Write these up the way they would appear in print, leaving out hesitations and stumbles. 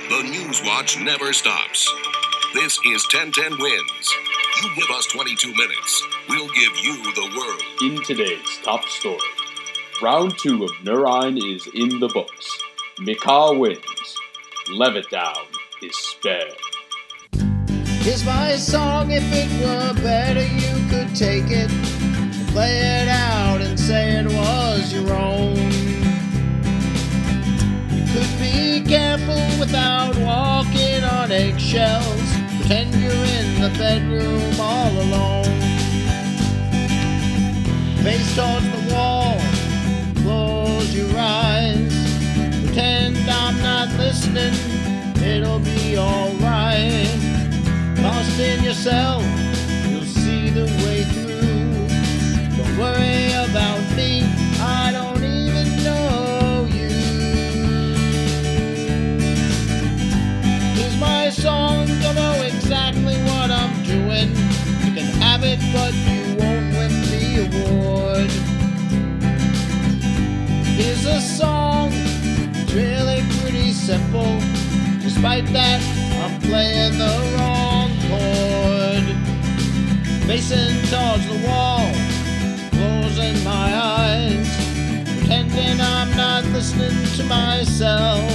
The News Watch never stops. This is 1010 Wins. You give us 22 minutes, we'll give you the world. In today's top story, round 2 of Nurine is in the books. Mikah wins. Levittown is spared. Here's my song, if it were better you could take it, play it out and say it was your own. You could be careful without walking on eggshells, pretend you're in the bedroom all alone. Face towards the wall, close your eyes, pretend I'm not listening, it'll be alright. Lost in yourself, you'll see the way through. Don't worry about me, I don't even know you. Here's my song, don't know exactly what I'm doing. You can have it, but you won't win the award. Here's a song, it's really pretty simple. Despite that, I'm playing the wrong chord. Facing towards the wall, closing my eyes, pretending I'm not listening to myself.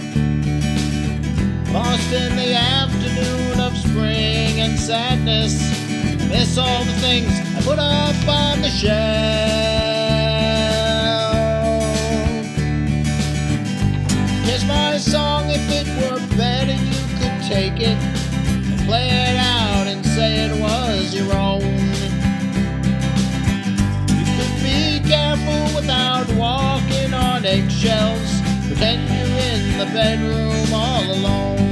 Lost in the afternoon of spring and sadness, miss all the things I put up on the shelf. Here's my song, if it were better you could take it and play it out and say it was your own. You could be careful without walking on eggshells, pretend you're in the bedroom all alone.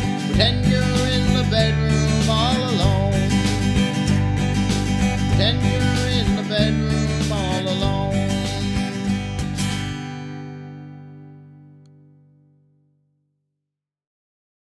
Pretend you're in the bedroom all alone. Pretend